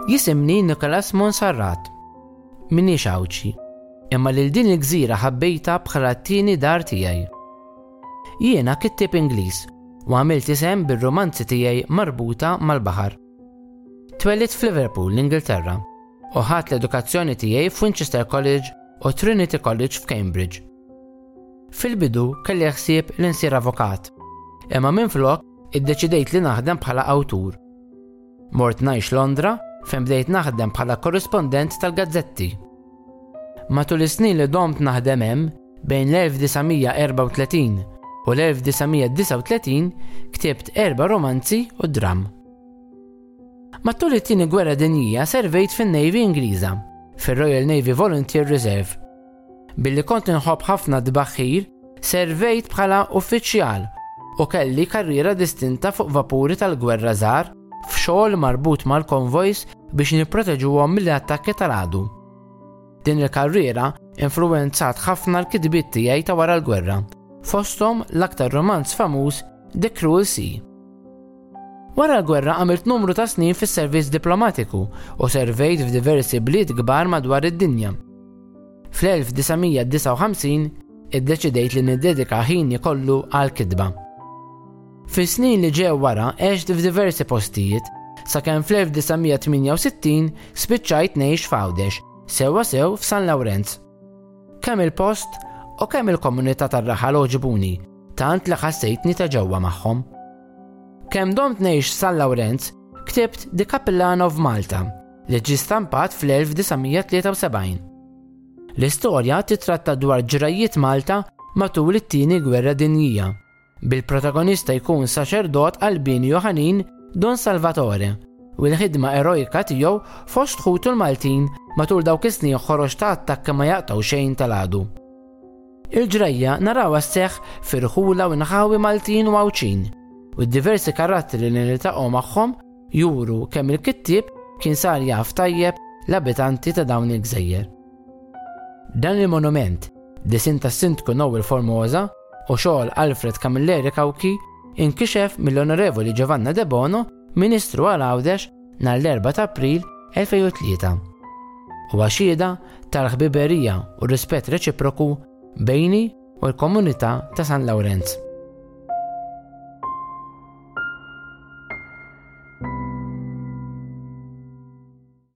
Jisimni Nicholas Monserrat. Minniex Awċi, imma lil din il-gżira ħabbejta bħala t-tieni dar tiegħi. Jiena kittib Ingliż u għamilt isem bir-romanzi tiegħi marbuta mal-baħar. Twellit f'Liverpool, l-Ingilterra, u ħadd l-edukazzjoni tiegħi f'Winchester College u Trinity College f'Cambridge. Fil-bidu kelli ħsieb li nsir avukat, imma minflok iddeċidejt li naħdem bħala awtur. Mort ngħix Londra fejn bdejt naħdem bħala korrispondent tal-gazzetti. Matul is-snin li domt naħdem hemm bejn l-1934 u l-1939 ktibt 4 romanzi u dram. Matul it-tieni gwerra dinjija servejt fin-Navy Ingliża, fir-Royal Navy Volunteer Reserve. Billi kont inħobb ħafna dbaħħir, servejt bħala uffiċjal u kelli karriera distinta fuq vapuri tal-gwerra żgħar f'xogħol marbut mal-konvojs biex nipproteġuhom mill-attakki tal-għadu. Din il-karriera influwenzat ħafna l-kitbiet tiegħi ta' wara l-gwerra, fosthom l-aktar romanz famuż The Cruel Sea. Wara l-gwerra għamilt numru ta' snin fis-servizz diplomatiku u servejt f'diversi bliet kbar madwar id-dinja. Fl-1959 iddeċidejt li niddedika ħini kollu għall-kitba. Fis-snin li ġew wara għext f'diversi postijiet, sakemm fl-1968 spiċċajt ngħix f'Għawdex, sewwa sew f'San Lawrenz. Kemm il-post u kemm il-komunità tar-raħal oġbuni, tant li ħassejtni ta' ġewwa magħhom. Kemm domt ngħix San Lawrenz, ktibt The Capellan of Malta li ġie stampat fl-1973. L-istorja titratta dwar ġrajiet Malta matul it-tieni gwerra dinjija, bil-protagonista jkun saċerdot Albinio ħanin Don Salvatore u l-ħidma erojika tiegħu fost ħutu l-Maltin matul dawk is-snin ħoroġ ta' attakki ma jaqtaw xejn tal-għadu. Il-ġrajja narawha sseħħ fir-ħula u nħawi Maltin u Għawċin u d-diversi karatteri li niltaqgħu magħhom juru kemm il-kittieb kien sar jaf tajjeb l-abitanti ta' dawn il-gżejjer. Dan il-monument, disin tas-Sindku Nowell Formosa u xogħol Alfred Camilleri Kawki inkixef mill-Onorevoli Giovanna De Bono, Ministru għal Għawdex nhar l-4 ta' April 2003. U għaxieda tal-ħbiberija u rispett reċiproku bejni u l-komunità ta' San Lawrenz.